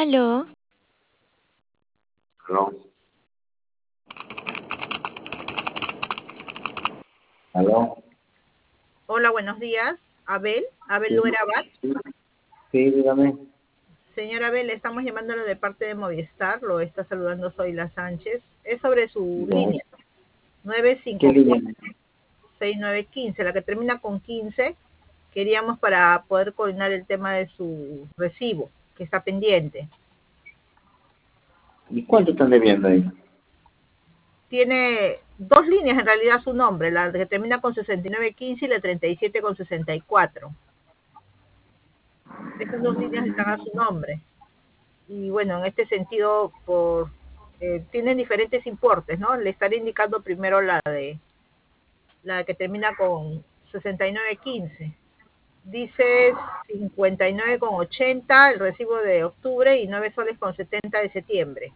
Aló, Aló, aló, Hola, buenos días. Abel sí, Luerabat. sí, sí, dígame, Señor Abel, le estamos llamándolo de parte de Movistar, lo está saludando Zoila Sánchez. Es sobre su ya, línea, ¿qué línea? 954-6915, la que termina con 15. Queríamos para poder coordinar el tema de su recibo, que está pendiente. ¿Y cuánto están debiendo ahí? Tiene dos líneas en realidad su nombre, la que termina con 6915 y la 37 con 64. Esas dos líneas están a su nombre. Y bueno, en este sentido, tienen diferentes importes, ¿no? Le estaré indicando primero la que termina con 6915. Dice 59,80 el recibo de octubre y 9 soles con 70 de septiembre.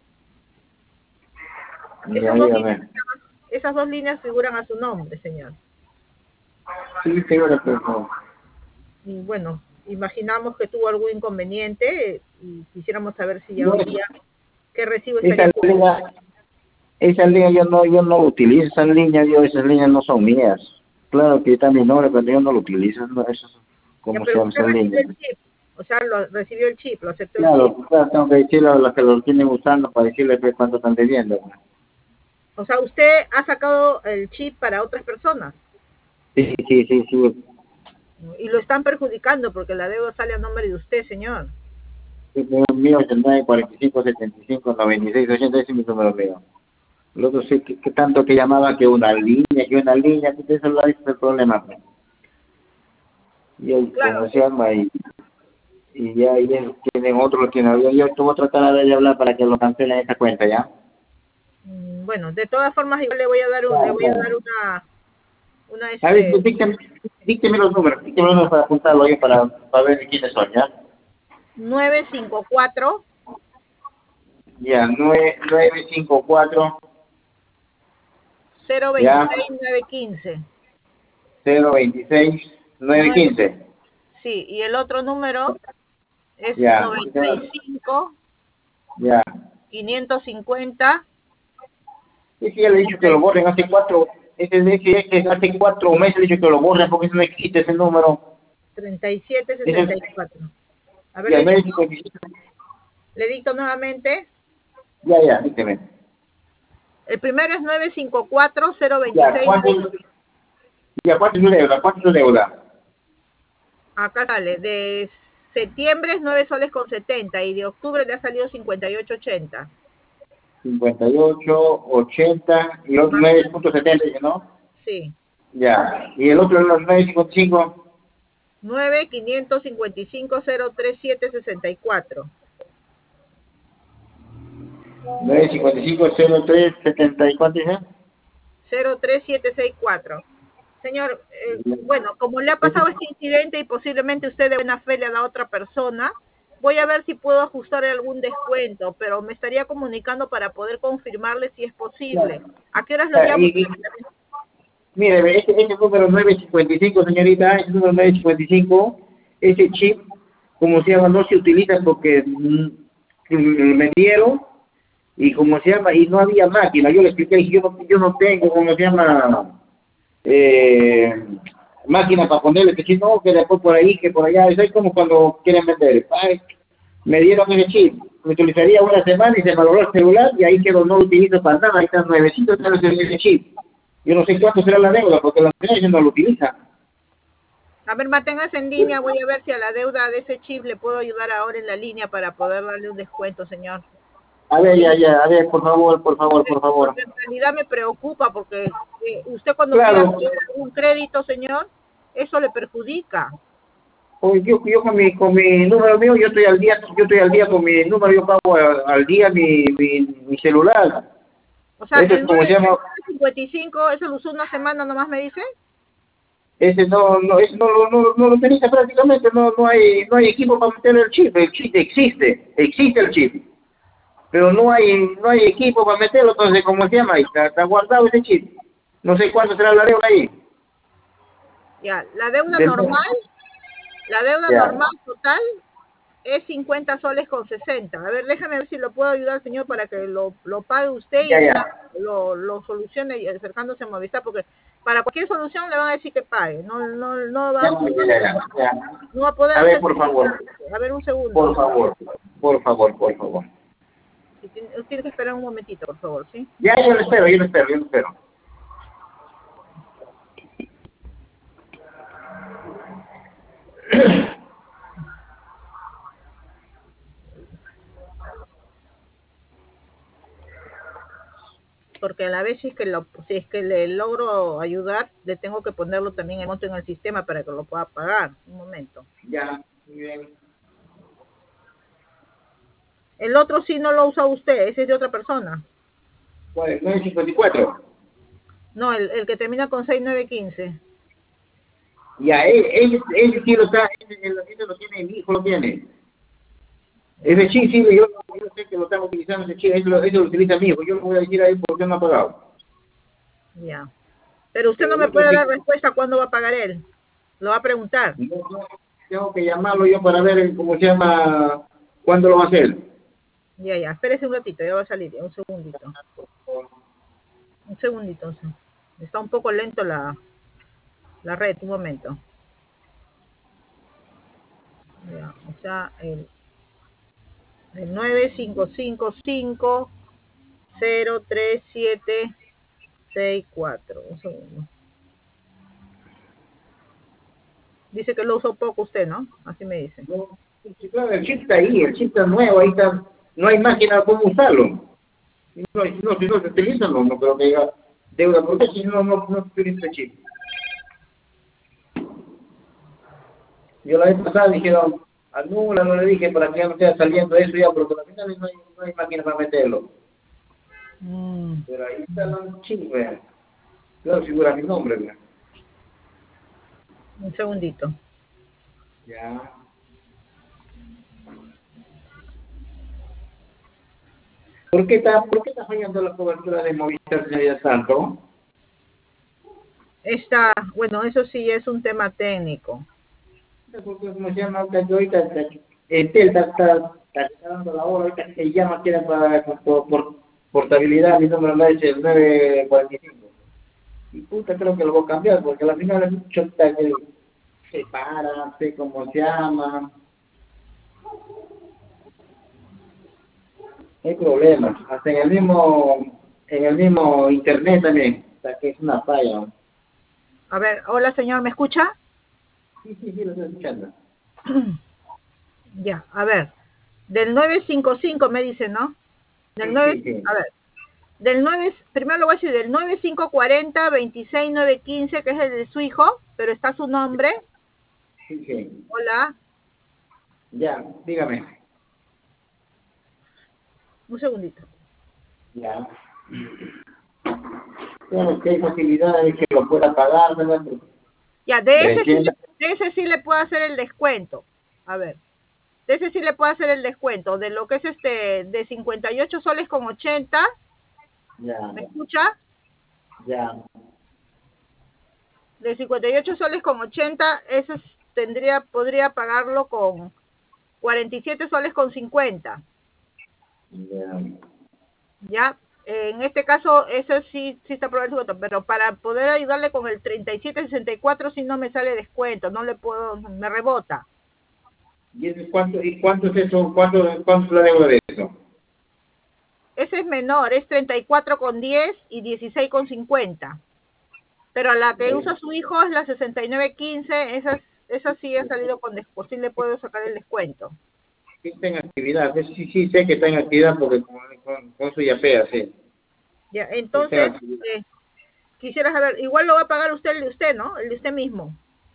Ya, dígame. Esas dos líneas figuran a su nombre, señor. Sí, señora, por favor. Y bueno, imaginamos que tuvo algún inconveniente y quisiéramos saber si ya No, hoy día qué recibo esa estaría cubriendo. línea, esa línea yo no utilizo, esas líneas no son mías. Claro que está mi nombre, pero yo no lo utilizo, no, eso, Ya, ¿cómo se pero llama usted esa línea? recibe el chip, o sea, recibió el chip, lo aceptó el chip. Claro, claro, tengo que decirle a los que lo tienen usando para decirles pues, cuánto están debiendo. O sea, usted ha sacado el chip para otras personas, Sí, sí, sí, sí. ¿no? Y lo están perjudicando porque la deuda sale a nombre de usted, señor. El mío es el 945-75-96-80, ese es mi número mío. El otro sí, que tanto que llamaba que una línea, que eso ese es el problema. Pues. Y ahí, Claro, como se llama, y ellos tienen otro, yo voy a tratar de hablar para que lo cancelen esa cuenta, ¿ya? bueno, de todas formas igual le Claro, voy a dar claro. una A ver, pues, dícteme los números para apuntarlo ahí para ver quiénes son, ¿ya? 954 Ya, 954, ya, 026 915. 026, 9, 915. sí, y el otro número es Ya, 95 ya. 550 Sí, sí, ya le he dicho que lo borren hace hace 4 meses le he dicho que lo borren porque eso no existe ese número. 37 Ese, 64. A ver, ya, 955. le dicto nuevamente. Ya, dígame. El primero es 954 Ya, 026. ¿cuánto es su deuda? ¿Cuánto es su deuda? Acá sale, de septiembre es 9 soles con 70 y de octubre le ha salido 58,80. 58, 80 y otro Más, 9.70, ¿no? sí. Ya. Y el otro, los 955. 9 555 037 64. 955, 03, 70 y cuánto dice. 03764. Señor, bueno, como le ha pasado este incidente y posiblemente usted de buena fe le da a otra persona, voy a ver si puedo ajustar algún descuento, pero me estaría comunicando para poder confirmarle si es posible. ¿A qué horas lo Ya, llamo? mire, ese número 955, señorita, ese número 955, ese chip, como se llama, no se utiliza porque me dieron y como se llama, y no había máquina. Yo le expliqué, yo no tengo, como se llama, eh, máquina para ponerle, que si no, que después por ahí, que por allá, eso es como cuando quieren vender. Ay, me dieron ese chip, lo utilizaría una semana y se malogró el celular y ahí quedó, no lo utilizo para nada, ahí están nuevecitos, ese chip. Yo no sé cuánto será la deuda, porque la empresa no lo utiliza. A ver, manténgase en línea, voy a ver si a la deuda de ese chip le puedo ayudar ahora en la línea para poder darle un descuento, señor. A ver, ya, a ver, por favor, por favor, por favor. Porque en realidad me preocupa porque usted cuando quiera Claro, hacer algún crédito, señor, eso le perjudica. pues yo con mi número mío, yo estoy al día con mi número, yo pago al día mi celular. O sea, Eso el es como se llama, 955, eso lo usó una semana nomás, me dice. ese no lo utiliza prácticamente, no hay equipo para meter el chip existe el chip, pero no hay equipo para meterlo, entonces como se llama, ahí está guardado ese chip. No sé cuánto será la deuda ahí. Ya, Del- la deuda ya, normal total es 50 soles con 60. A ver, déjame ver si lo puedo ayudar, señor, para que lo pague usted y lo solucione y acercándose a Movistar, porque para cualquier solución le van a decir que pague. No va a poder A ver, hacer. por favor. A ver, un segundo. Por favor. Sí, tiene que esperar un momentito, por favor, ¿sí? Ya, yo lo espero. Porque a la vez si es que le logro ayudar, le tengo que ponerlo también el monto en el sistema para que lo pueda pagar. Un momento. Ya, muy bien. El otro sí no lo usa usted, ese es de otra persona. ¿Cuál es? 954. No, el que termina con 6915. Ya, él sí lo está, él lo tiene, mi hijo lo tiene. Ese chip sí, yo sé que lo están utilizando, ese chip, eso lo utiliza mi hijo. Yo le voy a decir a él por qué no ha pagado. Ya. Pero usted no me puede dar respuesta cuándo va a pagar él. Lo va a preguntar. No, tengo que llamarlo yo para ver cómo se llama, cuándo lo va a hacer. Ya. Espérese un ratito, ya va a salir. Un segundito. Está un poco lento la red, un momento. Ya, o sea, el 9555-03764. Un segundo. Dice que lo usó poco usted, ¿no? Así me dice. No, sí, claro, el chip está ahí, el chip está nuevo, ahí está, no hay máquina cómo usarlo. Si no se utiliza, no creo que haya deuda, porque si no se utiliza el chip. Yo la vez pasada dijeron, anula, no le dije para que ya no esté saliendo eso ya, porque al final no hay máquina para meterlo. Pero ahí está el chip, vean. Claro, figura mi nombre, vean. Un segundito. Ya. ¿Por qué está fallando la cobertura de Movistar, señorita Santo? Bueno, eso sí es un tema técnico. Porque como se llama, ahorita está dando la hora, ahorita se llama, quiere para por portabilidad, mi número es el 945. Y puta, creo que lo voy a cambiar, porque al final es mucho que se para, sé cómo se llama. Hay problemas, hasta en el mismo internet también, o sea que es una falla. A ver, hola señor, ¿me escucha? Sí, lo estoy escuchando. Ya, a ver, del 955 me dice, ¿no? Del 9, Sí. a ver, del 9, primero lo voy a decir, del 9540-26915, que es el de su hijo, pero está su nombre. Sí. Hola. Ya, dígame. Un segundito. Ya. Claro que hay facilidades que lo pueda pagar, ¿verdad? Ya, de ese sí le puedo hacer el descuento. A ver, de ese sí le puedo hacer el descuento. De lo que es de 58 soles con 80. Ya. ¿Me escucha? Ya. De 58 soles con 80, ese podría pagarlo con 47 soles con 50. Ya. Ya, en este caso, ese sí está por el descuento, pero para poder ayudarle con el 3764 sí no me sale descuento, no le puedo, me rebota. ¿Y cuánto es eso? ¿Cuánto es la deuda de eso? Ese es menor, es 34,10 y 16,50. Pero la que usa su hijo es la 6915, esa sí ha salido con descuento, sí le puedo sacar el descuento. Sí está en actividad, sí sé que está en actividad porque con su yapea, sí. Ya, entonces, quisiera saber, igual lo va a pagar usted el de usted, ¿no? El de usted mismo.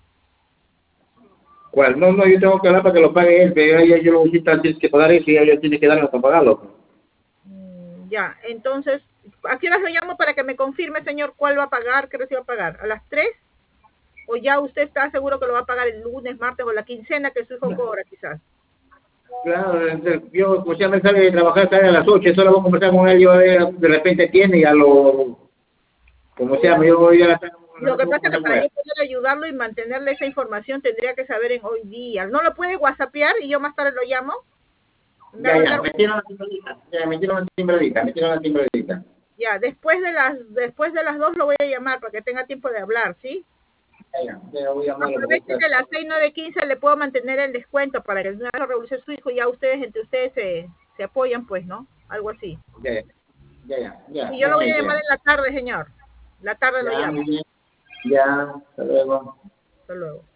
¿Cuál? No, yo tengo que hablar para que lo pague él, pero ya yo lo necesito antes que pagar eso y ella tiene que darme para pagarlo. Ya, entonces, ¿a qué horas lo llamo para que me confirme, señor, cuál va a pagar, qué recibe a pagar? ¿A las 3? ¿O ya usted está seguro que lo va a pagar el lunes, martes o la quincena que su hijo cobra, quizás? Claro, yo pues ya me sale de trabajar, sale a las 8, solo voy a conversar con él, yo de repente tiene y a lo, como se llama, yo voy a Lo que pasa es que para yo poder ayudarlo y mantenerle esa información tendría que saber en hoy día. ¿No lo puede whatsappear y yo más tarde lo llamo? Ya, metieron la timbradita. Ya, después de las 2 lo voy a llamar para que tenga tiempo de hablar, ¿sí? Ya voy a llamar. Aprovechen que a las 6 no de 15 le puedo mantener el descuento para que no lo revolucione su hijo y ya entre ustedes se apoyan, pues, ¿no? Algo así. Ya. Y yo lo voy a llamar en la tarde, señor. La tarde lo llamo. Ya, hasta luego. Hasta luego.